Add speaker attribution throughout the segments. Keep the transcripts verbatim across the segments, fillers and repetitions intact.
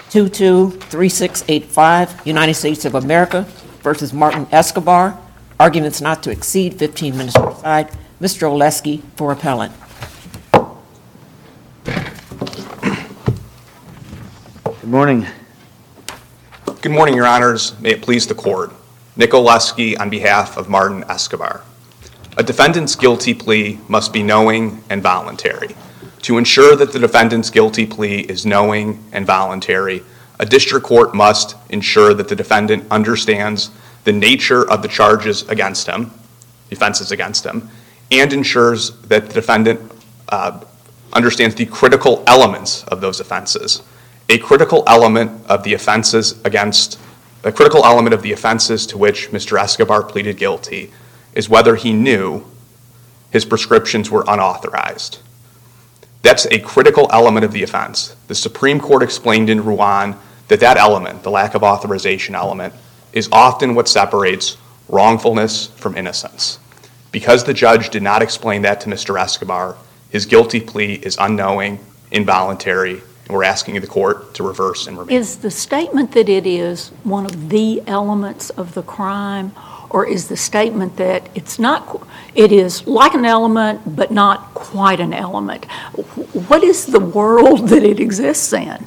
Speaker 1: two two three six eight five, United States of America versus Martin Escobar. Arguments not to exceed fifteen minutes per side. Mister Oleski for appellant.
Speaker 2: Good morning.
Speaker 3: Good morning, Your Honors. May it please the Court. Nick Oleski on behalf of Martin Escobar. A defendant's guilty plea must be knowing and voluntary. To ensure that the defendant's guilty plea is knowing and voluntary, a district court must ensure that the defendant understands the nature of the charges against him, the offenses against him, and ensures that the defendant uh, understands the critical elements of those offenses. A critical element of the offenses against, a critical element of the offenses to which Mister Escobar pleaded guilty is whether he knew his prescriptions were unauthorized. That's a critical element of the offense. The Supreme Court explained in Ruan that that element, the lack of authorization element, is often what separates wrongfulness from innocence. Because the judge did not explain that to Mister Escobar, his guilty plea is unknowing, involuntary, and we're asking the court to reverse and remand.
Speaker 4: Is the statement that it is one of the elements of the crime, or is the statement that it's not, it is like an element but not quite an element? What is the world that it exists in?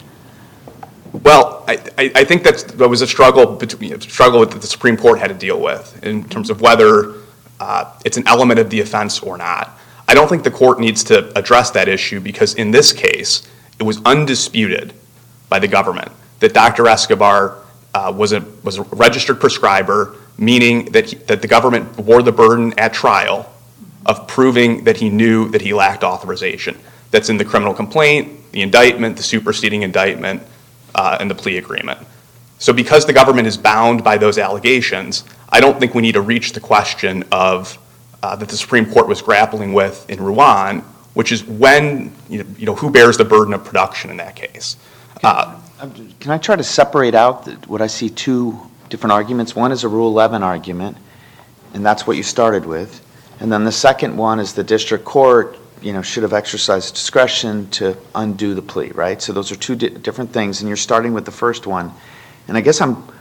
Speaker 3: Well, I, I, I think that's, that was a struggle between a struggle that the Supreme Court had to deal with in terms of whether uh, it's an element of the offense or not. I don't think the court needs to address that issue because in this case, it was undisputed by the government that Doctor Escobar uh, was a was a registered prescriber, meaning that he, that the government bore the burden at trial of proving that he knew that he lacked authorization. That's in the criminal complaint, the indictment, the superseding indictment, uh, and the plea agreement. So because the government is bound by those allegations, I don't think we need to reach the question of uh, that the Supreme Court was grappling with in Ruan, which is when, you know, you know who bears the burden of production in that case. Uh,
Speaker 2: Can I try to separate out the, what I see two different arguments? One is a Rule eleven argument, and that's what you started with. And then the second one is the district court, you know, should have exercised discretion to undo the plea, right? So those are two di- different things, and you're starting with the first one. And I guess I'm,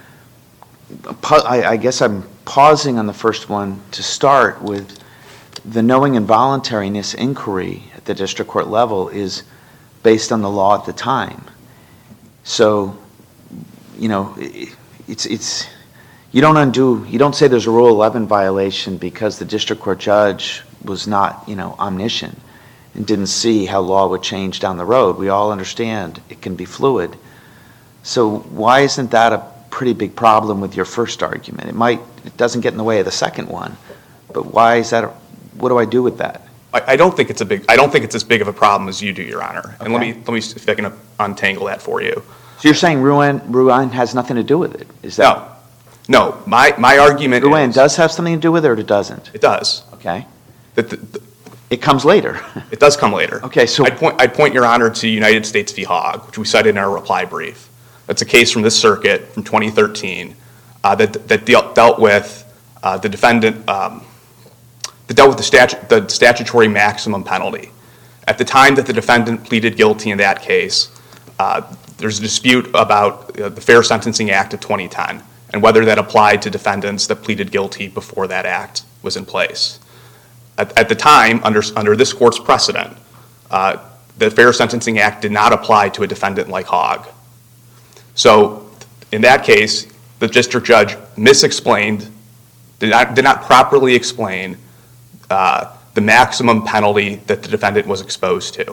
Speaker 2: I, I guess I'm pausing on the first one to start with the knowing and voluntariness inquiry at the district court level is based on the law at the time. So, you know, it's it's you don't undo, you don't say there's a Rule eleven violation because the district court judge was not, you know, omniscient and didn't see how law would change down the road. We all understand it can be fluid. So why isn't that a pretty big problem with your first argument? It might, it doesn't get in the way of the second one, but why is that? A, what do I do with that?
Speaker 3: I, I don't think it's a big. I don't think it's as big of a problem as you do, Your Honor. And
Speaker 2: Okay.
Speaker 3: let me let me see if I can untangle that for you.
Speaker 2: So you're saying Ruan Ruan has nothing to do with it? Is that
Speaker 3: No, no. My my argument
Speaker 2: Ruan
Speaker 3: is
Speaker 2: does have something to do with it, or it doesn't?
Speaker 3: it does.
Speaker 2: Okay.
Speaker 3: That the, the,
Speaker 2: It comes later.
Speaker 3: it does come later.
Speaker 2: Okay, so
Speaker 3: I'd point I'd point Your Honor to United States v. Hogg, which we cited in our reply brief. That's a case from this circuit from twenty thirteen uh, that that dealt, dealt with uh, the defendant. Um, that dealt with the, statu- the statutory maximum penalty. At the time that the defendant pleaded guilty in that case, uh, there's a dispute about uh, the Fair Sentencing Act of twenty ten and whether that applied to defendants that pleaded guilty before that act was in place. At, at the time, under, under this court's precedent, uh, the Fair Sentencing Act did not apply to a defendant like Hogg. So in that case, the district judge misexplained, did not, did not properly explain uh, the maximum penalty that the defendant was exposed to.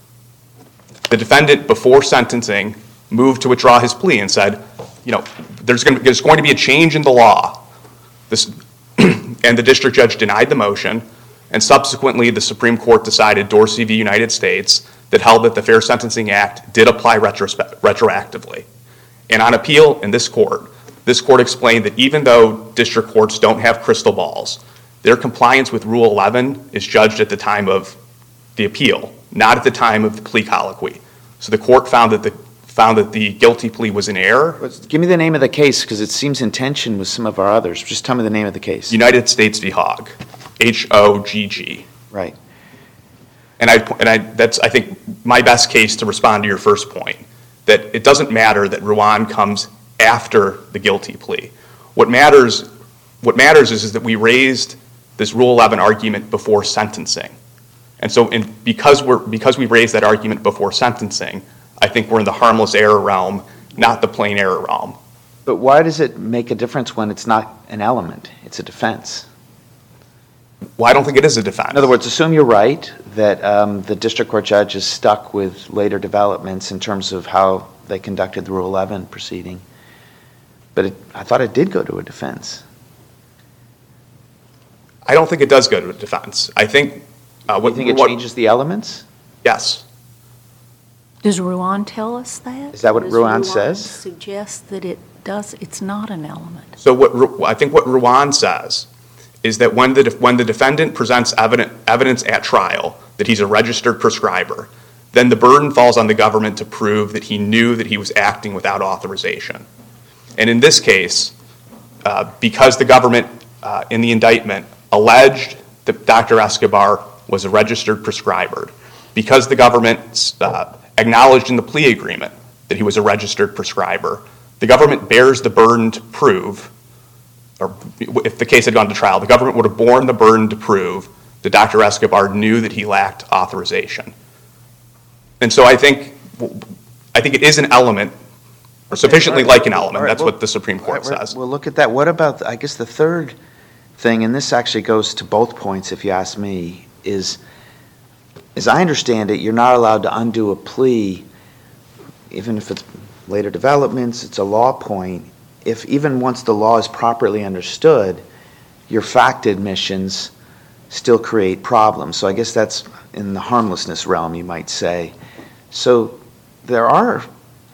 Speaker 3: The defendant, before sentencing, moved to withdraw his plea and said, you know, there's going to, there's going to be a change in the law. This, and the district judge denied the motion, and subsequently the Supreme Court decided, Dorsey v. United States, that held that the Fair Sentencing Act did apply retrospe- retroactively. And on appeal in this court, this court explained that even though district courts don't have crystal balls, their compliance with Rule eleven is judged at the time of the appeal, not at the time of the plea colloquy. So the court found that the found that the guilty plea was in error.
Speaker 2: Give me the name of the case, because it seems in tension with some of our others. Just tell me the name of the case.
Speaker 3: United States v. Hogg, H O G G.
Speaker 2: Right.
Speaker 3: And I and I that's I think my best case to respond to your first point that it doesn't matter that Ruan comes after the guilty plea. What matters, what matters is, is that we raised this Rule eleven argument before sentencing. And so in, because, we're, because we raised that argument before sentencing, I think we're in the harmless error realm, not the plain error realm.
Speaker 2: But why does it make a difference when it's not an element? It's a defense.
Speaker 3: Well, I don't think it is a defense.
Speaker 2: In other words, assume you're right, that um, the district court judge is stuck with later developments in terms of how they conducted the Rule eleven proceeding. But it, I thought it did go to a defense.
Speaker 3: I don't think it does go to a defense. I think... Uh,
Speaker 2: Do
Speaker 3: what,
Speaker 2: you think it
Speaker 3: what,
Speaker 2: changes the elements?
Speaker 3: Yes.
Speaker 4: Does Ruan tell us that?
Speaker 2: Is that what
Speaker 4: Does
Speaker 2: Ruan says?
Speaker 4: Suggest that it does, it's not an element.
Speaker 3: So what Ru- I think what Ruan says is that when the, when the defendant presents evident, evidence at trial that he's a registered prescriber, then the burden falls on the government to prove that he knew that he was acting without authorization. And in this case, uh, because the government uh, in the indictment alleged that Doctor Escobar was a registered prescriber, because the government uh, acknowledged in the plea agreement that he was a registered prescriber, the government bears the burden to prove, or if the case had gone to trial, the government would have borne the burden to prove that Doctor Escobar knew that he lacked authorization. And so I think, I think it is an element, or sufficiently like an element. That's what the Supreme Court says.
Speaker 2: Well, look at that. What about, I guess, the third thing, and this actually goes to both points, if you ask me, is, as I understand it, you're not allowed to undo a plea, even if it's later developments, it's a law point. If even once the law is properly understood, your fact admissions still create problems. So I guess that's in the harmlessness realm, you might say. So there are,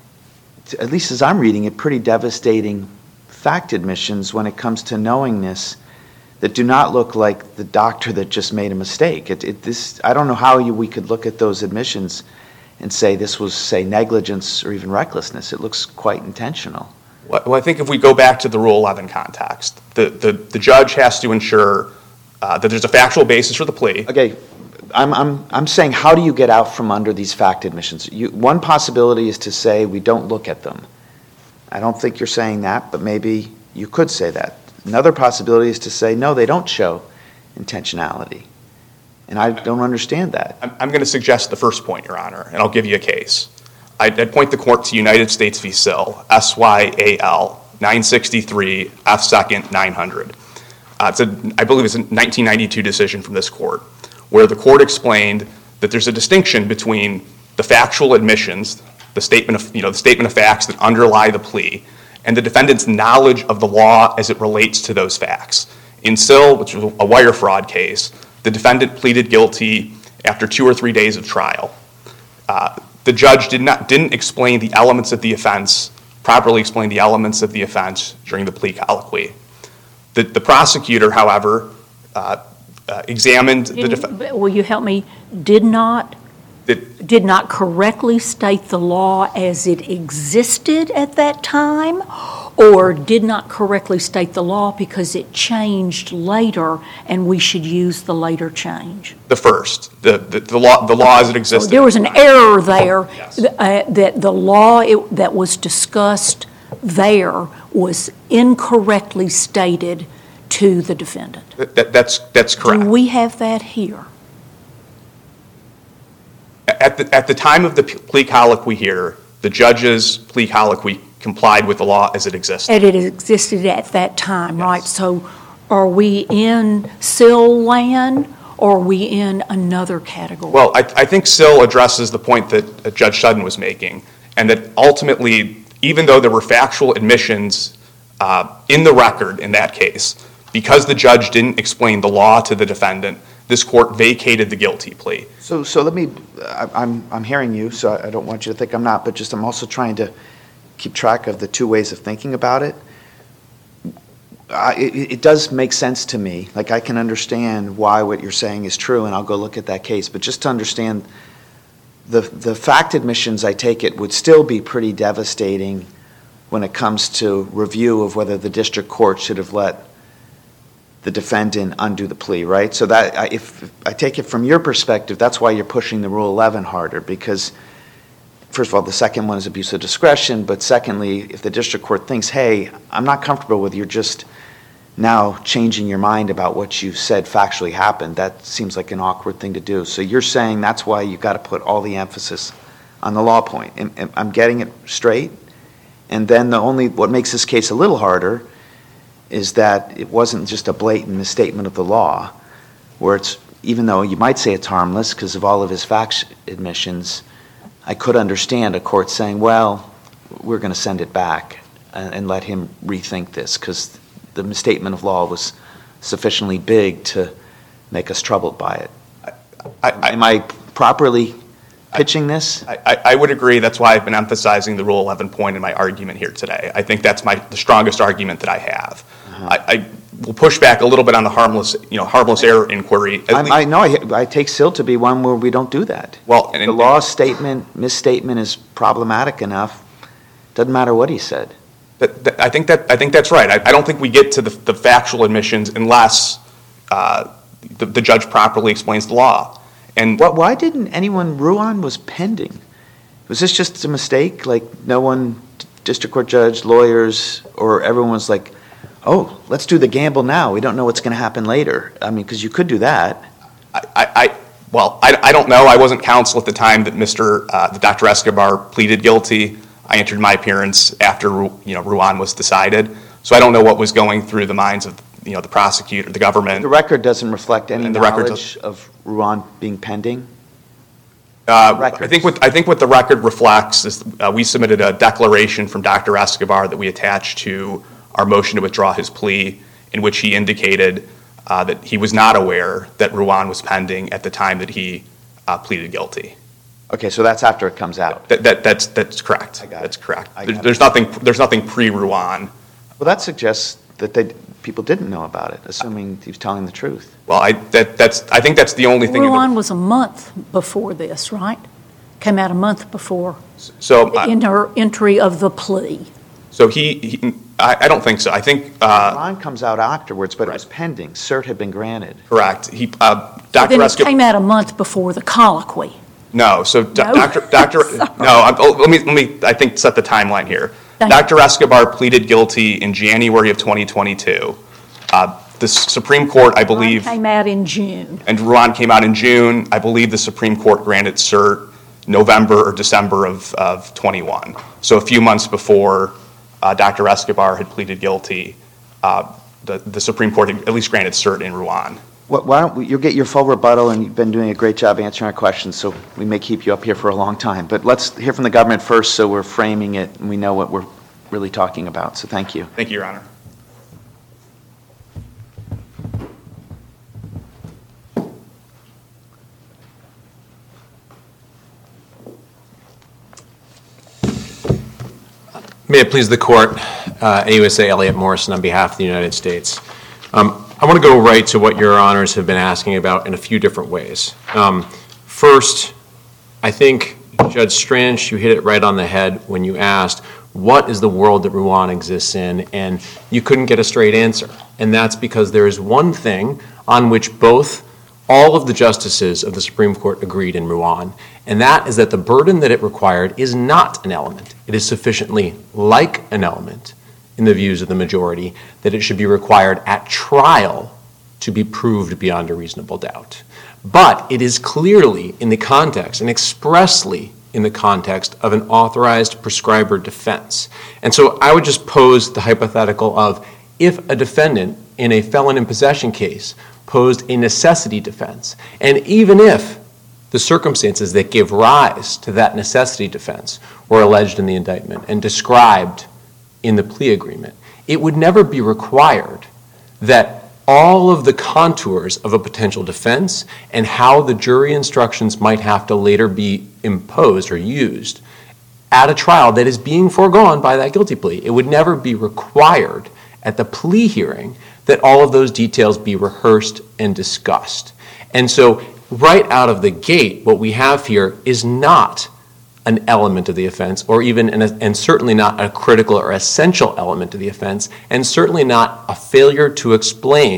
Speaker 2: at least as I'm reading it, pretty devastating fact admissions when it comes to knowingness that do not look like the doctor that just made a mistake. It, it, this, I don't know how you, we could look at those admissions and say this was, say, negligence or even recklessness. It looks quite intentional.
Speaker 3: Well, I think if we go back to the Rule eleven context, the, the, the judge has to ensure uh, that there's a factual basis for the plea.
Speaker 2: Okay, I'm, I'm, I'm saying how do you get out from under these fact admissions? You, one possibility is to say we don't look at them. I don't think you're saying that, but maybe you could say that. Another possibility is to say, no, they don't show intentionality. And I don't understand that.
Speaker 3: I'm, I'm going to suggest the first point, Your Honor, and I'll give you a case. I'd, I'd point the court to United States v. Sill, S Y A L, nine sixty-three, F second, nine hundred. Uh, it's a, I believe it's a nineteen ninety-two decision from this court, where the court explained that there's a distinction between the factual admissions, the statement of, you know, the statement of facts that underlie the plea, and the defendant's knowledge of the law as it relates to those facts. In Sill, which was a wire fraud case, the defendant pleaded guilty after two or three days of trial. Uh, the judge did not, didn't explain the elements of the offense, properly explain the elements of the offense during the plea colloquy. The, the prosecutor, however, uh, uh, examined the defense.
Speaker 4: Will you help me? Did not
Speaker 3: Did,
Speaker 4: did not correctly state the law as it existed at that time, or did not correctly state the law because it changed later and we should use the later change?
Speaker 3: the first, the, the, the law, the law as it existed.
Speaker 4: There was an error there,
Speaker 3: Yes.
Speaker 4: uh, that the law it, that was discussed there was incorrectly stated to the defendant.
Speaker 3: That, that- that's, that's correct.
Speaker 4: Do we have that here?
Speaker 3: At the, at the time of the plea colloquy here, the judge's plea colloquy complied with the law as it existed.
Speaker 4: And it existed at that time, right? So are we in Sill land, or are we in another category?
Speaker 3: Well, I, I think Sill addresses the point that uh, Judge Sutton was making, and that ultimately, even though there were factual admissions uh, in the record in that case, because the judge didn't explain the law to the defendant, this court vacated the guilty plea.
Speaker 2: So, so let me, I, I'm, I'm hearing you, so I don't want you to think I'm not, but just I'm also trying to keep track of the two ways of thinking about it. Uh, it, it does make sense to me. Like, I can understand why what you're saying is true, and I'll go look at that case. But just to understand, the, the fact admissions, I take it, would still be pretty devastating when it comes to review of whether the district court should have let the defendant undo the plea, right? So that, I, if I take it from your perspective, that's why you're pushing the Rule eleven harder, because first of all, the second one is abuse of discretion, but secondly, if the district court thinks, hey, I'm not comfortable with you just now changing your mind about what you said factually happened, that seems like an awkward thing to do. So you're saying that's why you've got to put all the emphasis on the law point. And, and I'm getting it straight? And then the only, what makes this case a little harder is that it wasn't just a blatant misstatement of the law, where it's, even though you might say it's harmless because of all of his fact admissions, I could understand a court saying, well, we're going to send it back and, and let him rethink this because the misstatement of law was sufficiently big to make us troubled by it.
Speaker 3: I, I,
Speaker 2: Am I properly pitching this?
Speaker 3: I, I, I would agree. That's why I've been emphasizing the Rule eleven point in my argument here today. I think that's my the strongest argument that I have. Uh-huh. I, I will push back a little bit on the harmless, you know, harmless error inquiry.
Speaker 2: I, I know. I, I take S I L to be one where we don't do that.
Speaker 3: Well, and,
Speaker 2: the law statement, misstatement is problematic enough. Doesn't matter what he said.
Speaker 3: That, that, I think that I think that's right. I, I don't think we get to the, the factual admissions unless uh, the, the judge properly explains the law. And
Speaker 2: what, why didn't anyone? Ruan was pending. Was this just a mistake? Like no one, district court judge, lawyers, or everyone was like, "Oh, let's do the gamble now. We don't know what's going to happen later." I mean, because you could do that.
Speaker 3: I, I, I well, I, I don't know. I wasn't counsel at the time that Mister Uh, that Doctor Escobar pleaded guilty. I entered my appearance after you know Ruan was decided, so I don't know what was going through the minds of you know the prosecutor, the government.
Speaker 2: The record doesn't reflect any
Speaker 3: And the record
Speaker 2: knowledge of Ruan being pending.
Speaker 3: Uh, I think what I think what the record reflects is uh, we submitted a declaration from Doctor Escobar that we attached to our motion to withdraw his plea, in which he indicated uh, that he was not aware that Ruan was pending at the time that he uh, pleaded guilty.
Speaker 2: Okay, so that's after it comes out.
Speaker 3: That, that that's that's correct.
Speaker 2: I got it.
Speaker 3: That's correct.
Speaker 2: I
Speaker 3: There,
Speaker 2: got
Speaker 3: there's
Speaker 2: it.
Speaker 3: nothing there's nothing pre-Ruan.
Speaker 2: Well, that suggests that they people didn't know about it, assuming he was telling the truth.
Speaker 3: Well, I that that's I think that's the only thing. in the-
Speaker 4: Ruan was a month before this, right? Came out a month before
Speaker 3: so
Speaker 4: the
Speaker 3: uh,
Speaker 4: inter- entry of the plea.
Speaker 3: so he, he I, I don't think so. I think uh,
Speaker 2: Ruan comes out afterwards, but it was
Speaker 3: Right.
Speaker 2: pending. Cert had been granted.
Speaker 3: correct. He uh,
Speaker 4: Then
Speaker 3: Doctor
Speaker 4: it
Speaker 3: Escobar.
Speaker 4: came out a month before the colloquy.
Speaker 3: No, so do-
Speaker 4: No?
Speaker 3: Doctor Doctor No, I'm, oh, let me let me I think set the timeline here.
Speaker 4: Thank you.
Speaker 3: Doctor Escobar pleaded guilty in January of twenty twenty-two. Uh, the Supreme Court, I believe,
Speaker 4: Came out in June.
Speaker 3: and Ruan came out in June. I believe the Supreme Court granted cert November or December of, of twenty-one. So a few months before uh, Doctor Escobar had pleaded guilty, uh, the, the Supreme Court had at least granted cert in Ruan.
Speaker 2: Wh- Why don't we, you'll get your full rebuttal, and you've been doing a great job answering our questions, so we may keep you up here for a long time. But let's hear from the government first, so we're framing it and we know what we're really talking about. So thank you.
Speaker 3: Thank you, Your Honor.
Speaker 5: May it please the Court, uh, A U S A Elliot Morrison on behalf of the United States. Um, I want to go right to what Your Honors have been asking about in a few different ways. Um, first, I think, Judge Strange, you hit it right on the head when you asked, what is the world that Ruan exists in? And you couldn't get a straight answer. And that's because there is one thing on which both all of the justices of the Supreme Court agreed in Ruan, and that is that the burden that it required is not an element. It is sufficiently like an element in the views of the majority that it should be required at trial to be proved beyond a reasonable doubt. But it is clearly in the context, and expressly in the context, of an authorized prescriber defense. And so I would just pose the hypothetical of if a defendant in a felon in possession case posed a necessity defense, and even if the circumstances that give rise to that necessity defense were alleged in the indictment and described in the plea agreement, it would never be required that all of the contours of a potential defense and how the jury instructions might have to later be imposed or used at a trial that is being foregone by that guilty plea. It would never be required at the plea hearing that all of those details be rehearsed and discussed. And so right out of the gate, what we have here is not an element of the offense, or even, an, and certainly not a critical or essential element of the offense, and certainly not a failure to explain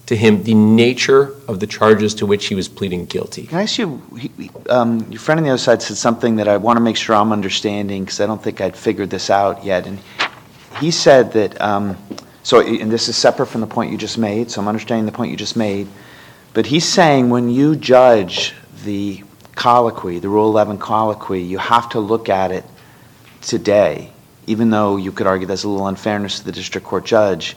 Speaker 5: to him the nature of the charges to which he was pleading guilty.
Speaker 2: Can I ask you, he- um, your friend on the other side said something that I want to make sure I'm understanding, because I don't think I'd figured this out yet. And he said that, um, so, and this is separate from the point you just made, so I'm understanding the point you just made, but he's saying when you judge the colloquy, the Rule eleven colloquy, you have to look at it today, even though you could argue there's a little unfairness to the district court judge.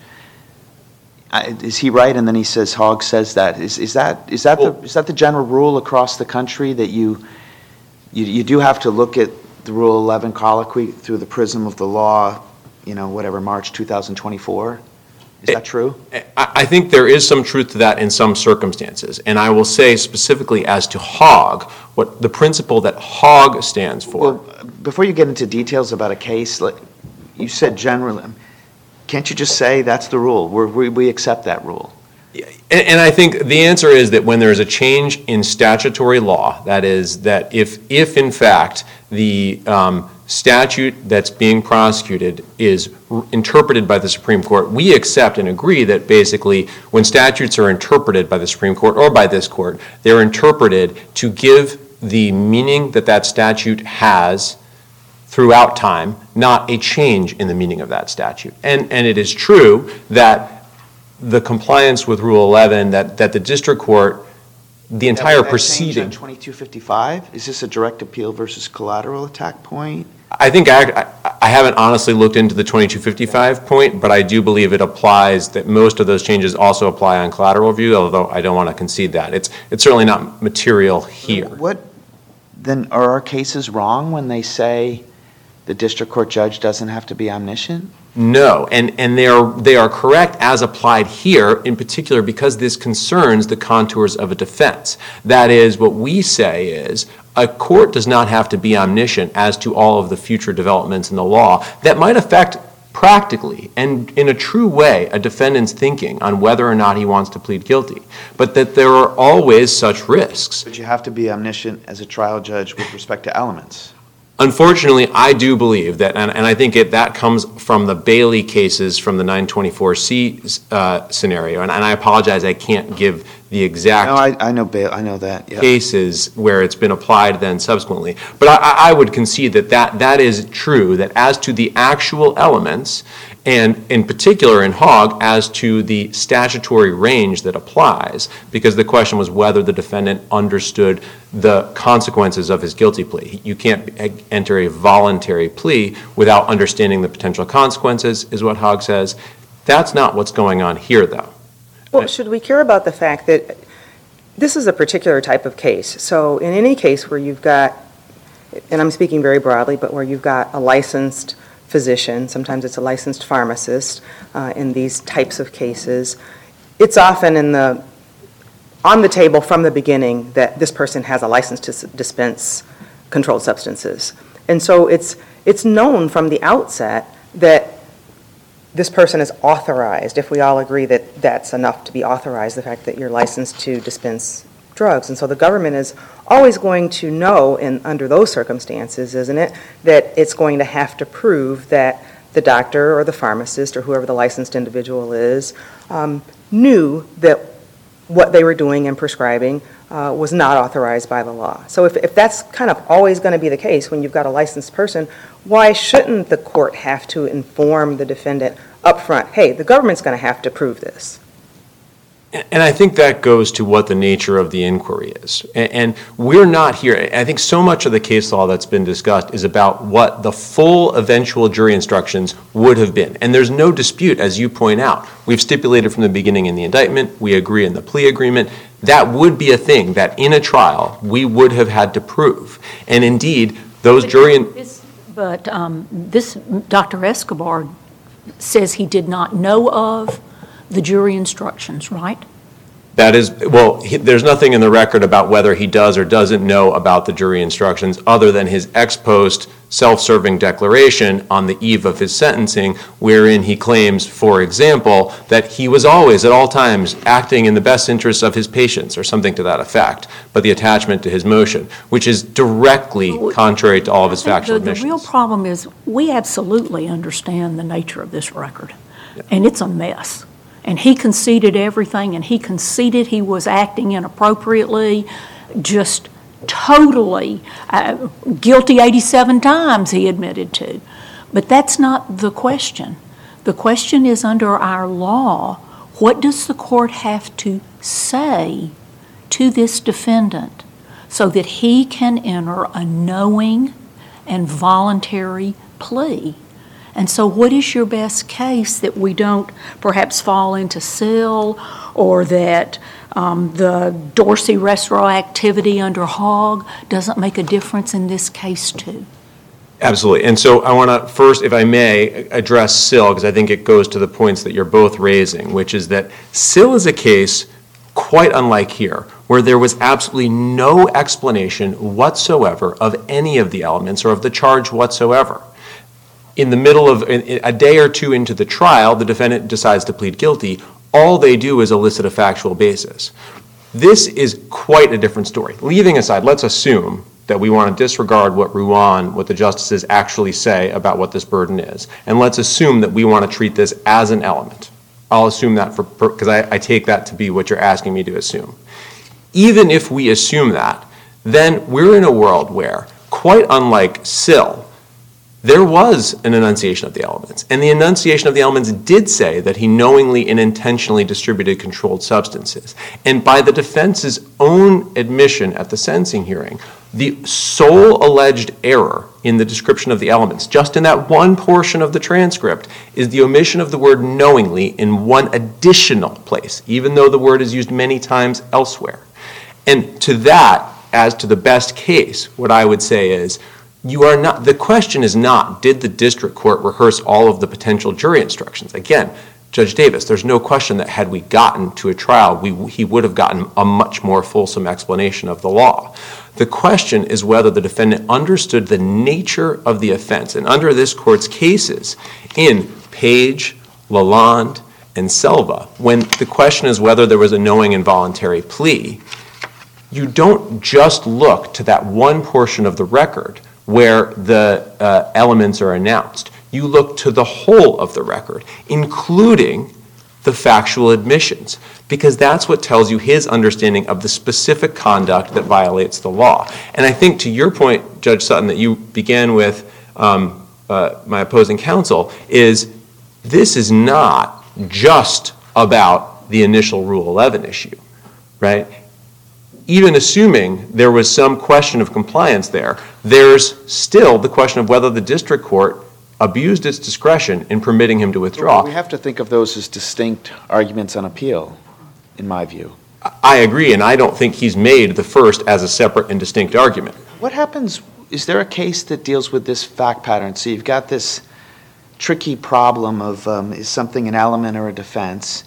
Speaker 2: I- Is he right? And then he says, Hogg says that. Is, is that, is that the, is that the general rule across the country, that you, you, you do have to look at the Rule eleven colloquy through the prism of the law, you know, whatever, March two thousand twenty-four? Is that true?
Speaker 5: I I think there is some truth to that in some circumstances. And I will say specifically as to Hogg, what the principle that Hogg stands for.
Speaker 2: Well, before you get into details about a case, like you said generally, can't you just say that's the rule? We're, we we accept that rule.
Speaker 5: And, and I think the answer is that when there is a change in statutory law, that is, that if, if in fact the um, statute that's being prosecuted is r- interpreted by the Supreme Court, we accept and agree that basically when statutes are interpreted by the Supreme Court or by this court, they're interpreted to give the meaning that that statute has throughout time, not a change in the meaning of that statute. And, and it is true that the compliance with Rule eleven, that, that the district court, the entire
Speaker 2: That- that change
Speaker 5: proceeding.
Speaker 2: on twenty-two fifty-five, is this a direct appeal versus collateral attack point?
Speaker 5: I think I, I, I haven't honestly looked into the twenty-two fifty-five point, but I do believe it applies, that most of those changes also apply on collateral review, although I don't want to concede that. It's, it's certainly not material here.
Speaker 2: What, then are our cases wrong when they say the district court judge doesn't have to be omniscient?
Speaker 5: No, and, and they are, they are correct as applied here, in particular because this concerns the contours of a defense. That is, what we say is, a court does not have to be omniscient as to all of the future developments in the law that might affect practically and in a true way a defendant's thinking on whether or not he wants to plead guilty, but that there are always such risks.
Speaker 2: But you have to be omniscient as a trial judge with respect to elements.
Speaker 5: Unfortunately, I do believe that, and, and I think it, that comes from the Bailey cases from the nine twenty-four C uh, scenario, and, and I apologize, I can't give the exact
Speaker 2: No, I, I know Bail, I know that, yeah.
Speaker 5: cases where it's been applied then subsequently. But I, I would concede that, that that is true, that as to the actual elements, and in particular in Hogg, as to the statutory range that applies, because the question was whether the defendant understood the consequences of his guilty plea. You can't enter a voluntary plea without understanding the potential consequences, is what Hogg says. That's not what's going on here, though.
Speaker 6: Well, should we care about the fact that this is a particular type of case? So in any case where you've got, and I'm speaking very broadly, but where you've got a licensed physician, sometimes it's a licensed pharmacist uh, in these types of cases, it's often in the, on the table from the beginning that this person has a license to s- dispense controlled substances. And so it's, it's known from the outset that this person is authorized, if we all agree that that's enough to be authorized, the fact that you're licensed to dispense drugs. And so the government is always going to know, in, under those circumstances, isn't it, that it's going to have to prove that the doctor or the pharmacist or whoever the licensed individual is um, knew that what they were doing and prescribing uh, was not authorized by the law. So if, if that's kind of always going to be the case when you've got a licensed person, why shouldn't the court have to inform the defendant up front, hey, the government's going to have to prove this?
Speaker 5: And I think that goes to what the nature of the inquiry is. And we're not here, I think so much of the case law that's been discussed is about what the full eventual jury instructions would have been. And there's no dispute, as you point out. We've stipulated from the beginning in the indictment, we agree in the plea agreement, that would be a thing that in a trial we would have had to prove. And indeed, those jury... In-
Speaker 4: This- But um, this, Doctor Escobar says he did not know of the jury instructions, right?
Speaker 5: That is, well, he, there's nothing in the record about whether he does or doesn't know about the jury instructions other than his ex post self-serving declaration on the eve of his sentencing, wherein he claims, for example, that he was always at all times acting in the best interests of his patients or something to that effect, but the attachment to his motion, which is directly contrary to all of his factual
Speaker 4: The, the
Speaker 5: admissions.
Speaker 4: real problem is we absolutely understand the nature of this record, and it's a mess. and he conceded everything, and he conceded he was acting inappropriately, just totally uh, guilty eighty-seven times, he admitted to. But that's not the question. The question is, under our law, what does the court have to say to this defendant so that he can enter a knowing and voluntary plea? And so what is your best case that we don't perhaps fall into Sill, or that um, the Dorsey retroactivity under Hogg doesn't make a difference in this case too?
Speaker 5: Absolutely. And so I want to first, if I may, address Sill, because I think it goes to the points that you're both raising, which is that Sill is a case quite unlike here, where there was absolutely no explanation whatsoever of any of the elements or of the charge whatsoever. In the middle of a day or two into the trial, the defendant decides to plead guilty. All they do is elicit a factual basis. This is quite a different story. Leaving aside, let's assume that we want to disregard what Ruan, what the justices actually say about what this burden is. And let's assume that we want to treat this as an element. I'll assume that for because I, I take that to be what you're asking me to assume. Even if we assume that, then we're in a world where, quite unlike Sill, there was an enunciation of the elements. And the enunciation of the elements did say that he knowingly and intentionally distributed controlled substances. And by the defense's own admission at the sentencing hearing, the sole alleged error in the description of the elements, just in that one portion of the transcript, is the omission of the word knowingly in one additional place, even though the word is used many times elsewhere. And to that, as to the best case, what I would say is, you are not, the question is not, did the district court rehearse all of the potential jury instructions? Again, Judge Davis, there's no question that had we gotten to a trial, we, he would have gotten a much more fulsome explanation of the law. The question is whether the defendant understood the nature of the offense. And under this court's cases, in Page, Lalonde, and Selva, when the question is whether there was a knowing and voluntary plea, you don't just look to that one portion of the record where the uh, elements are announced. You look to the whole of the record, including the factual admissions, because that's what tells you his understanding of the specific conduct that violates the law. And I think to your point, Judge Sutton, that you began with um, uh, my opposing counsel, is this is not just about the initial Rule eleven issue, right? Even assuming there was some question of compliance there, there's still the question of whether the district court abused its discretion in permitting him to withdraw.
Speaker 2: We have to think of those as distinct arguments on appeal, in my view.
Speaker 5: I agree, and I don't think he's made the first as a separate and distinct argument.
Speaker 2: What happens, is there a case that deals with this fact pattern? So you've got this tricky problem of um, is something an element or a defense?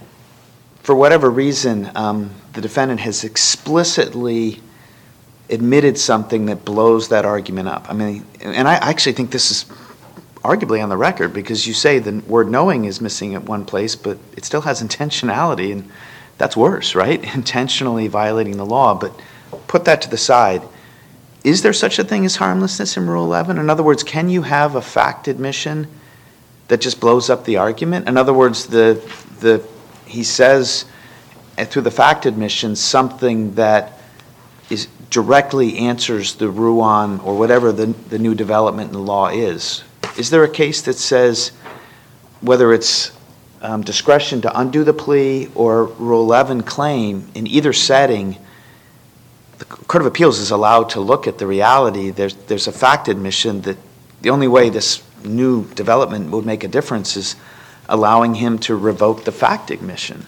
Speaker 2: For whatever reason, um, the defendant has explicitly admitted something that blows that argument up. I mean, and I actually think this is arguably on the record, because you say the word knowing is missing at one place, but it still has intentionality, and that's worse, right? Intentionally violating the law. But put that to the side. Is there such a thing as harmlessness in Rule eleven? In other words, can you have a fact admission that just blows up the argument? In other words, the the he says through the fact admission something that is directly answers the Ruan or whatever the, the new development in the law is. Is there a case that says whether it's um, discretion to undo the plea or Rule eleven claim, in either setting, the Court of Appeals is allowed to look at the reality? There's, there's a fact admission that the only way this new development would make a difference is allowing him to revoke the fact admission.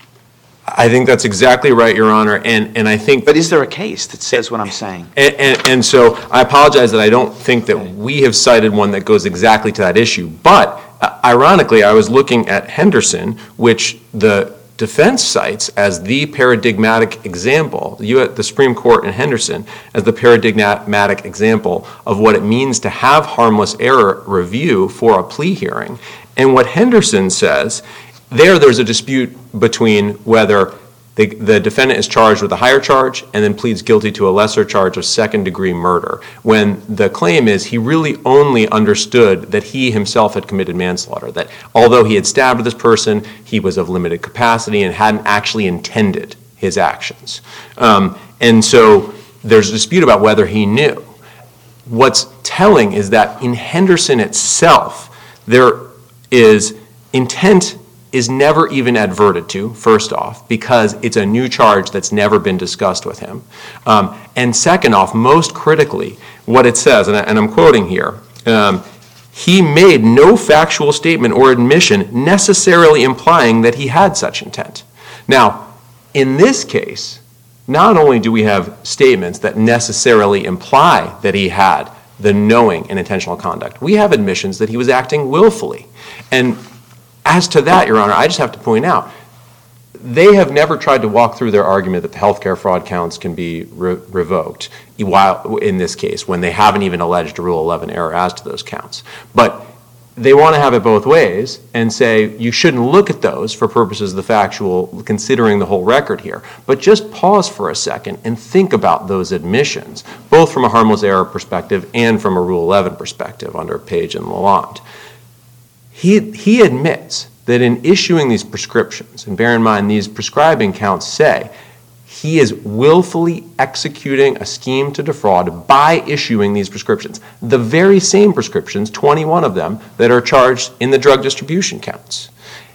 Speaker 5: I think that's exactly right, Your Honor, and, and I think...
Speaker 2: But is there a case that says what I'm saying?
Speaker 5: And, and, and so I apologize that I don't think that we have cited one that goes exactly to that issue, but uh, ironically, I was looking at Henderson, which the defense cites as the paradigmatic example, the, the Supreme Court in Henderson, as the paradigmatic example of what it means to have harmless error review for a plea hearing. And what Henderson says, there there's a dispute between whether The, the defendant is charged with a higher charge and then pleads guilty to a lesser charge of second-degree murder, when the claim is he really only understood that he himself had committed manslaughter, that although he had stabbed this person, he was of limited capacity and hadn't actually intended his actions. Um, and so there's a dispute about whether he knew. What's telling is that in Henderson itself, there is intent is never even adverted to, first off, because it's a new charge that's never been discussed with him. Um, and second off, most critically, what it says, and, I, and I'm quoting here, um, he made no factual statement or admission necessarily implying that he had such intent. Now, in this case, not only do we have statements that necessarily imply that he had the knowing and intentional conduct, we have admissions that he was acting willfully. And as to that, Your Honor, I just have to point out, they have never tried to walk through their argument that the healthcare fraud counts can be re- revoked while in this case, when they haven't even alleged a Rule eleven error as to those counts. But they want to have it both ways and say you shouldn't look at those for purposes of the factual, considering the whole record here. But just pause for a second and think about those admissions, both from a harmless error perspective and from a Rule eleven perspective under Page and Lalonde. He, he admits that in issuing these prescriptions, and bear in mind these prescribing counts say, he is willfully executing a scheme to defraud by issuing these prescriptions. The very same prescriptions, twenty-one of them, that are charged in the drug distribution counts.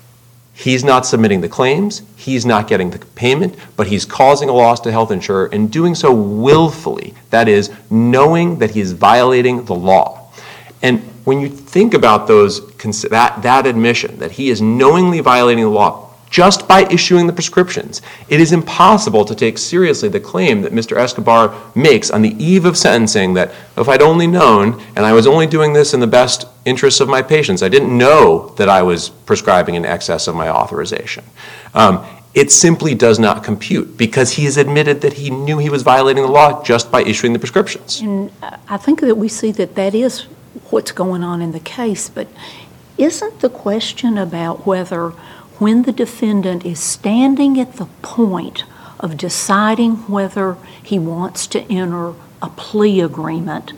Speaker 5: He's not submitting the claims, he's not getting the payment, but he's causing a loss to health insurer and doing so willfully. That is, knowing that he is violating the law. And when you think about those, that, that admission, that he is knowingly violating the law just by issuing the prescriptions, it is impossible to take seriously the claim that Mister Escobar makes on the eve of sentencing that if I'd only known, and I was only doing this in the best interests of my patients, I didn't know that I was prescribing in excess of my authorization. Um, it simply does not compute because he has admitted that he knew he was violating the law just by issuing the prescriptions.
Speaker 4: And I think that we see that that is what's going on in the case, but isn't the question about whether when the defendant is standing at the point of deciding whether he wants to enter a plea agreement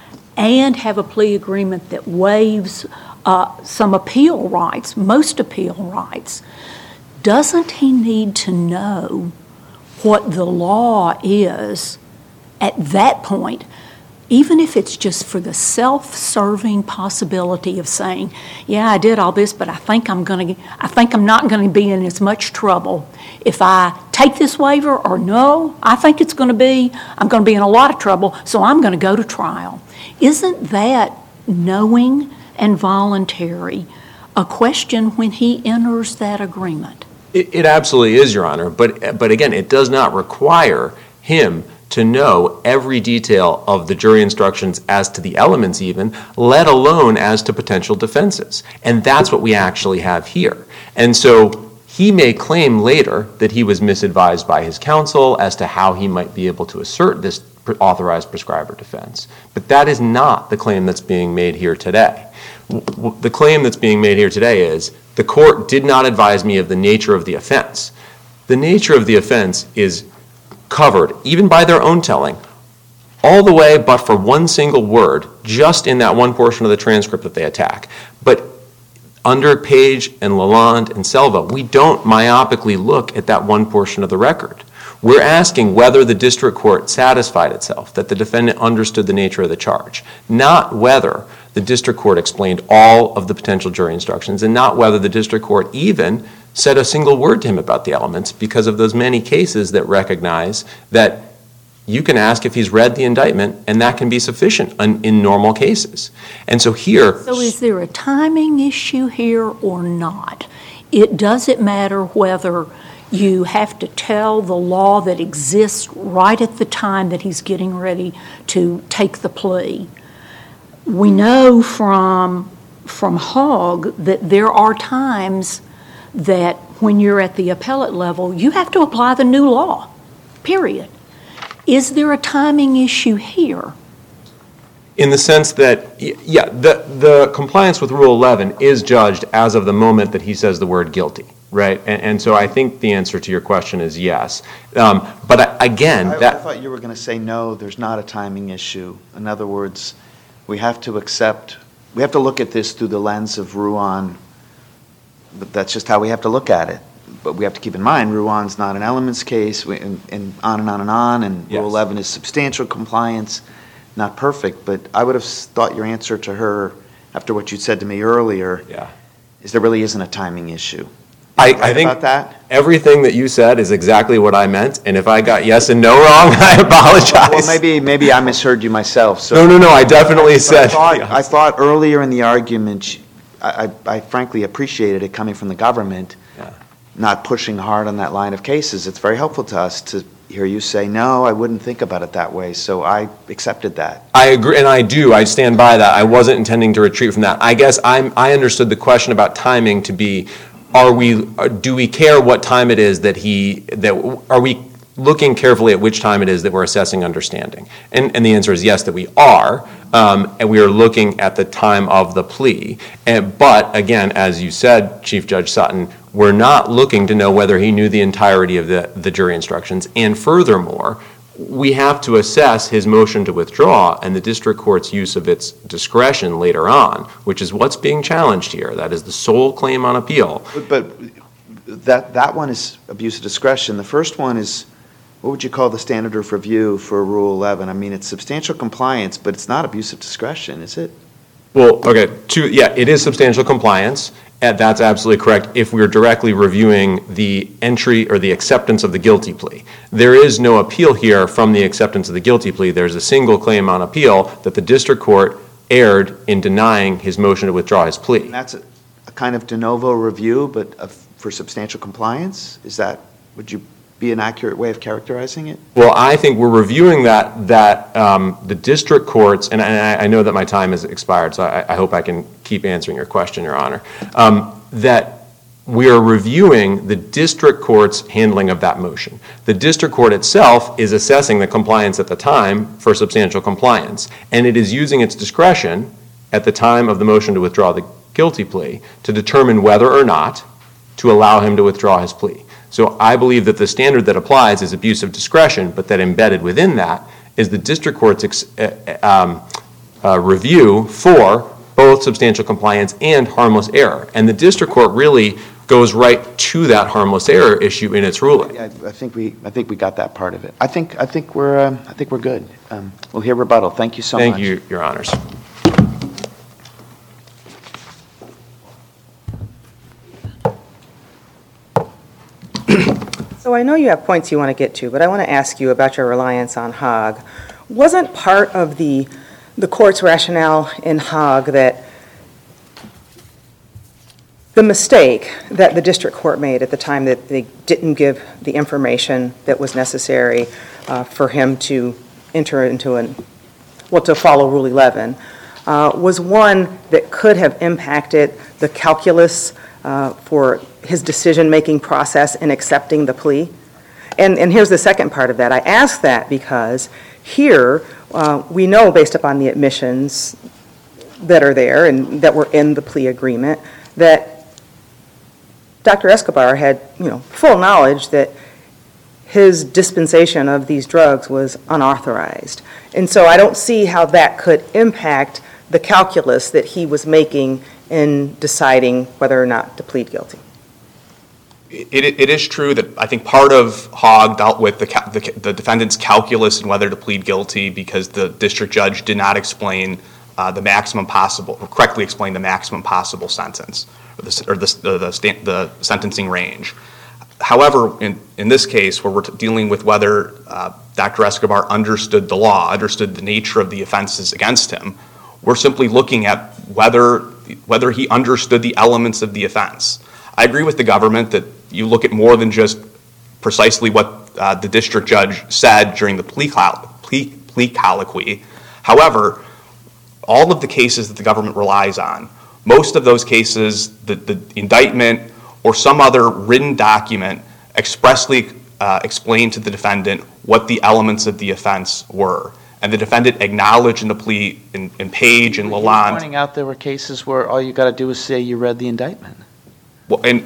Speaker 4: and have a plea agreement that waives uh, some appeal rights, most appeal rights, doesn't he need to know what the law is at that point? Even if it's just for the self-serving possibility of saying, yeah, I did all this, but I think I'm going to, I think I'm not going to be in as much trouble if I take this waiver, or no, I think it's going to be, I'm going to be in a lot of trouble, so I'm going to go to trial. Isn't that knowing and voluntary a question when he enters that agreement?
Speaker 5: It, it absolutely is, Your Honor, but but again, it does not require him to know every detail of the jury instructions as to the elements even, let alone as to potential defenses. And that's what we actually have here. And so he may claim later that he was misadvised by his counsel as to how he might be able to assert this authorized prescriber defense. But that is not the claim that's being made here today. The claim that's being made here today is the court did not advise me of the nature of the offense. The nature of the offense is covered, even by their own telling, all the way but for one single word, just in that one portion of the transcript that they attack. But under Page and Lalonde and Selva, we don't myopically look at that one portion of the record. We're asking whether the district court satisfied itself that the defendant understood the nature of the charge, not whether the district court explained all of the potential jury instructions, and not whether the district court even said a single word to him about the elements, because of those many cases that recognize that you can ask if he's read the indictment, and that can be sufficient in, in normal cases. And so here...
Speaker 4: So is there a timing issue here or not? It does it matter whether you have to tell the law that exists right at the time that he's getting ready to take the plea? We know from, from Hogg that there are times that when you're at the appellate level, you have to apply the new law, period. Is there a timing issue here?
Speaker 5: In the sense that, yeah, the, the compliance with Rule eleven is judged as of the moment that he says the word guilty. right? And, and so I think the answer to your question is yes. Um, but I, again,
Speaker 2: I,
Speaker 5: that...
Speaker 2: I thought you were going to say, no, there's not a timing issue. In other words, we have to accept, we have to look at this through the lens of Ruan, but that's just how we have to look at it. But we have to keep in mind, Ruan's not an elements case, we- and, and on and on and on, and
Speaker 5: Yes.
Speaker 2: Rule eleven is substantial compliance, not perfect. But I would have s- thought your answer to her, after what you said to me earlier,
Speaker 5: Yeah.
Speaker 2: is there really isn't a timing issue.
Speaker 5: I,
Speaker 2: Right
Speaker 5: I think
Speaker 2: about that?
Speaker 5: everything that you said is exactly what I meant, and if I got yes and no wrong, I apologize.
Speaker 2: Well, maybe, maybe I misheard you myself, so.
Speaker 5: No, no, no, I definitely
Speaker 2: But I
Speaker 5: said...
Speaker 2: thought,
Speaker 5: yes.
Speaker 2: I thought earlier in the argument, I, I I frankly appreciated it coming from the government,
Speaker 5: Yeah.
Speaker 2: not pushing hard on that line of cases. It's very helpful to us to hear you say, no, I wouldn't think about it that way, so I accepted that.
Speaker 5: I agree, and I do, I stand by that. I wasn't intending to retreat from that. I guess I'm, I understood the question about timing to be, are we, uh, do we care what time it is that he, that, are we looking carefully at which time it is that we're assessing understanding? And, and the answer is yes, that we are, um, and we are looking at the time of the plea. And, but, again, as you said, Chief Judge Sutton, we're not looking to know whether he knew the entirety of the, the jury instructions. And furthermore, we have to assess his motion to withdraw and the district court's use of its discretion later on, which is what's being challenged here. That is the sole claim on appeal.
Speaker 2: But, but that, that one is abuse of discretion. The first one is, what would you call the standard of review for Rule eleven? I mean, it's substantial compliance, but it's not abuse of discretion, is it?
Speaker 5: Well, okay, two, yeah, it is substantial compliance, and that's absolutely correct if we're directly reviewing the entry or the acceptance of the guilty plea. There is no appeal here from the acceptance of the guilty plea. There's a single claim on appeal that the district court erred in denying his motion to withdraw his plea.
Speaker 2: And that's a, a kind of de novo review, but of, for substantial compliance? Is that, would you be an accurate way of characterizing it?
Speaker 5: Well, I think we're reviewing that, that um, the district courts, and I, I know that my time has expired, so I, I hope I can keep answering your question, Your Honor, um, that we are reviewing the district court's handling of that motion. The district court itself is assessing the compliance at the time for substantial compliance, and it is using its discretion at the time of the motion to withdraw the guilty plea to determine whether or not to allow him to withdraw his plea. So I believe that the standard that applies is abuse of discretion, but that embedded within that is the district court's ex- uh, um, uh, review for both substantial compliance and harmless error. And the district court really goes right to that harmless error issue in its ruling.
Speaker 2: I, I think we, I think we got that part of it. I think, I think we're, um, I think we're good. Um, we'll hear rebuttal. Thank you so much.
Speaker 5: Thank you, Your Honors.
Speaker 6: So I know you have points you want to get to, but I want to ask you about your reliance on Haag. Wasn't part of the, the court's rationale in Haag that the mistake that the district court made at the time that they didn't give the information that was necessary uh, for him to enter into an, well, to follow Rule eleven, uh, was one that could have impacted the calculus uh, for his decision-making process in accepting the plea? And, and here's the second part of that. I ask that because here, uh, we know based upon the admissions that are there and that were in the plea agreement, that Doctor Escobar had, you know, full knowledge that his dispensation of these drugs was unauthorized. And so I don't see how that could impact the calculus that he was making in deciding whether or not to plead guilty.
Speaker 3: It, it is true that I think part of Haag dealt with the, the, the defendant's calculus and whether to plead guilty because the district judge did not explain uh, the maximum possible, or correctly explain the maximum possible sentence, or the, or the, the, the, sta- the sentencing range. However, in, in this case, where we're t- dealing with whether uh, Doctor Escobar understood the law, understood the nature of the offenses against him, we're simply looking at whether, whether he understood the elements of the offense. I agree with the government that you look at more than just precisely what uh, the district judge said during the plea, col- plea, plea colloquy. However, all of the cases that the government relies on, most of those cases, the, the indictment or some other written document expressly uh, explained to the defendant what the elements of the offense were. And the defendant acknowledged in the plea, in, in Page and
Speaker 2: You're
Speaker 3: Lalonde.
Speaker 2: pointing out there were cases where all you got to do is say you read the indictment.
Speaker 3: Well, and, and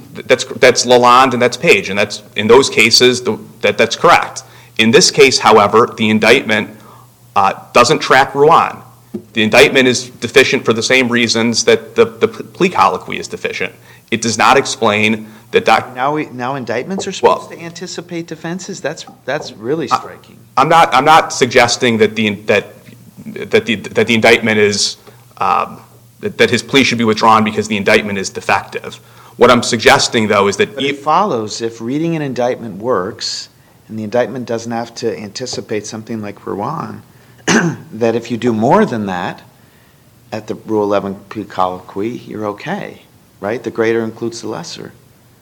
Speaker 3: That's that's Lalonde and that's Page, and that's in those cases the, that that's correct. In this case, however, the indictment uh, doesn't track Ruan. The indictment is deficient for the same reasons that the, the plea colloquy is deficient. It does not explain that Doctor
Speaker 2: Now, we, now indictments are supposed
Speaker 3: Well-
Speaker 2: to anticipate defenses? That's, that's really striking.
Speaker 3: I'm not. I'm not suggesting that the that that the that the indictment is um, that, that his plea should be withdrawn because the indictment is defective. What I'm suggesting, though, is that
Speaker 2: But
Speaker 3: e-
Speaker 2: it follows, if reading an indictment works, and the indictment doesn't have to anticipate something like Ruan, that if you do more than that at the Rule eleven plea colloquy, you're okay, right? The greater includes the lesser.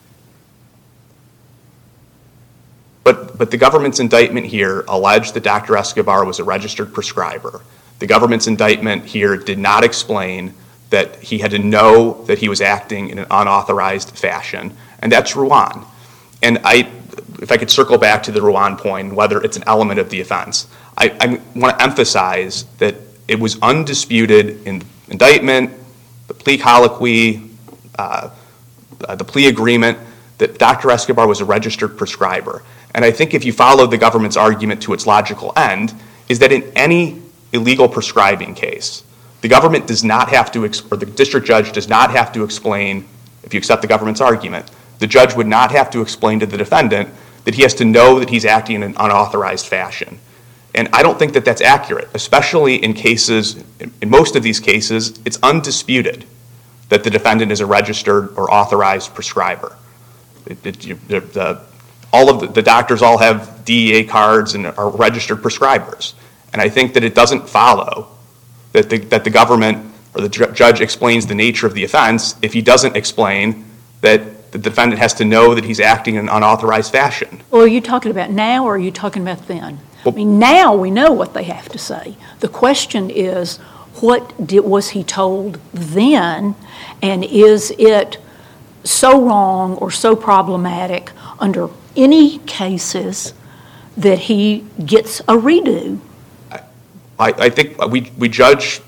Speaker 3: But, but the government's indictment here alleged that Doctor Escobar was a registered prescriber. The government's indictment here did not explain that he had to know that he was acting in an unauthorized fashion, and that's Ruan. And I, if I could circle back to the Ruan point, whether it's an element of the offense, I, I want to emphasize that it was undisputed in the indictment, the plea colloquy, uh, uh, the plea agreement, that Doctor Escobar was a registered prescriber. And I think if you follow the government's argument to its logical end, is that in any illegal prescribing case, the government does not have to, ex- or the district judge does not have to explain, if you accept the government's argument, the judge would not have to explain to the defendant that he has to know that he's acting in an unauthorized fashion. And I don't think that that's accurate, especially in cases, in most of these cases, it's undisputed that the defendant is a registered or authorized prescriber. It, it, you, the, the, all of the, the doctors all have D E A cards and are registered prescribers. And I think that it doesn't follow that the, that the government or the ju- judge explains the nature of the offense if he doesn't explain that the defendant has to know that he's acting in an unauthorized fashion.
Speaker 4: Well, are you talking about now or are you talking about then? I mean, now we know what they have to say. The question is, what did, was he told then, and is it so wrong or so problematic under any cases that he gets a redo?
Speaker 3: I, I think we, we judge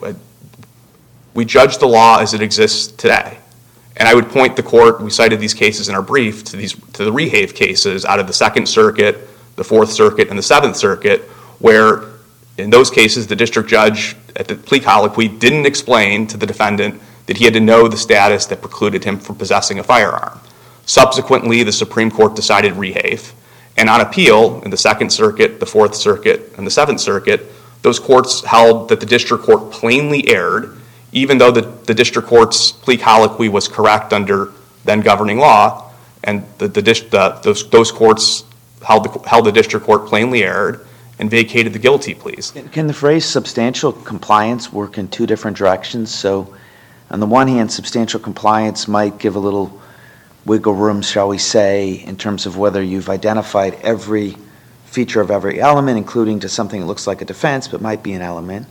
Speaker 3: we judge the law as it exists today. And I would point the court, we cited these cases in our brief, to these to the Rehave cases out of the Second Circuit, the Fourth Circuit, and the Seventh Circuit, where in those cases the district judge at the plea colloquy didn't explain to the defendant that he had to know the status that precluded him from possessing a firearm. Subsequently, the Supreme Court decided Rehave. And on appeal, in the Second Circuit, the Fourth Circuit, and the Seventh Circuit, those courts held that the district court plainly erred, even though the, the district court's plea colloquy was correct under then governing law, and the, the, the, those, those courts held the, held the district court plainly erred and vacated the guilty pleas.
Speaker 2: Can the phrase substantial compliance work in two different directions? So on the one hand, substantial compliance might give a little wiggle room, shall we say, in terms of whether you've identified every feature of every element, including to something that looks like a defense but might be an element.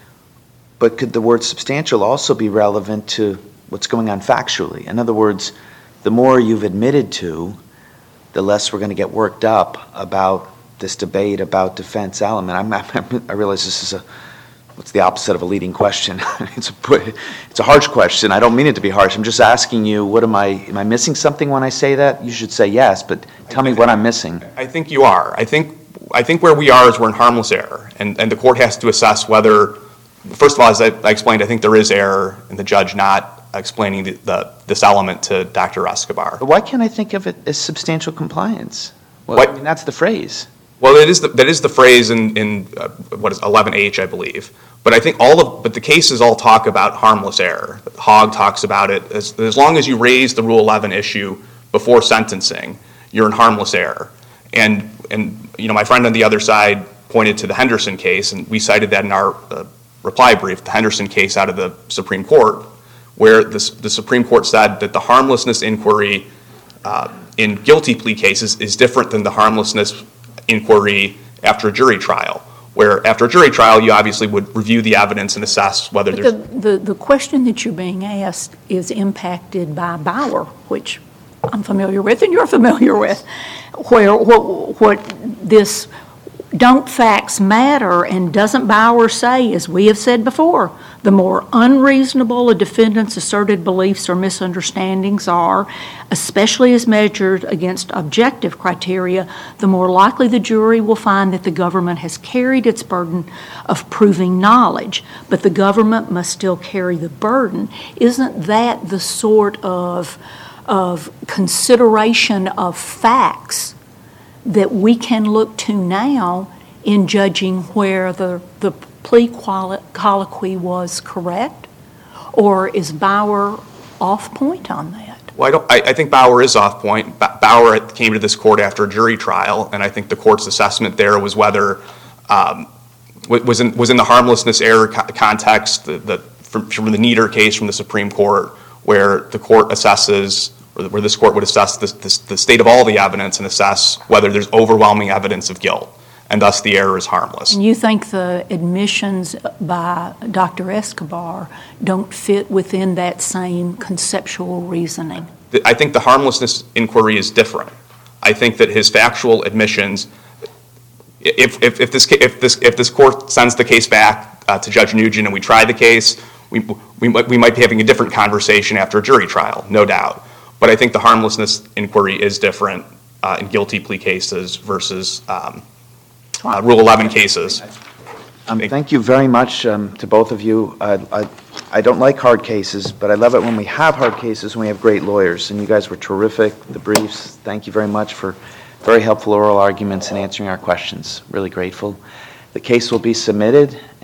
Speaker 2: But could the word substantial also be relevant to what's going on factually? In other words, the more you've admitted to, the less we're going to get worked up about this debate about defense element. I'm, I'm, I realize this is a, what's the opposite of a leading question? it's, a, it's a harsh question. I don't mean it to be harsh. I'm just asking you, what am I, am I missing something when I say that? You should say yes, but tell me what I'm missing.
Speaker 3: I think you are. I think I think where we are is we're in harmless error, and, and the court has to assess whether, first of all, as I, I explained, I think there is error in the judge not explaining the, the, this element to Doctor Escobar.
Speaker 2: But why can't I think of it as substantial compliance? Well,
Speaker 3: What-
Speaker 2: I mean, that's the phrase.
Speaker 3: Well, it is the, that is the phrase in, in uh, what is eleven H, I believe. But I think all of, but the cases all talk about harmless error. Hogg talks about it. As, as long as you raise the Rule eleven issue before sentencing, you're in harmless error. And, and you know, my friend on the other side pointed to the Henderson case, and we cited that in our uh, reply brief, the Henderson case out of the Supreme Court, where the, the Supreme Court said that the harmlessness inquiry uh, in guilty plea cases is different than the harmlessness inquiry after a jury trial, where after a jury trial you obviously would review the evidence and assess whether
Speaker 4: But
Speaker 3: there's...
Speaker 4: the, the, the question that you're being asked is impacted by Bauer, which I'm familiar with and you're familiar with, where what, what this don't facts matter, and doesn't Bauer say, as we have said before, the more unreasonable a defendant's asserted beliefs or misunderstandings are, especially as measured against objective criteria, the more likely the jury will find that the government has carried its burden of proving knowledge. But the government must still carry the burden. Isn't that the sort of, of consideration of facts that we can look to now in judging where the, the plea quali- colloquy was correct? Or is Bauer off point on that?
Speaker 3: Well, I, don't, I, I think Bauer is off point. Ba- Bauer came to this court after a jury trial, and I think the court's assessment there was whether, um, was, in, was in the harmlessness error co- context, the, the, from, from the Nieder case from the Supreme Court, where the court assesses, or where this court would assess the, the, the state of all the evidence and assess whether there's overwhelming evidence of guilt, and thus the error is harmless.
Speaker 4: And you think the admissions by Doctor Escobar don't fit within that same conceptual reasoning?
Speaker 3: I think the harmlessness inquiry is different. I think that his factual admissions, if, if, if, this, if, this, if this court sends the case back uh, to Judge Nugent and we try the case, we, we, we might be having a different conversation after a jury trial, no doubt. But I think the harmlessness inquiry is different uh, in guilty plea cases versus um, uh, Rule eleven cases.
Speaker 2: Um, thank you very much um, to both of you. I, I, I don't like hard cases, but I love it when we have hard cases, when we have great lawyers. And you guys were terrific, the briefs. Thank you very much for very helpful oral arguments and answering our questions. Really grateful. The case will be submitted.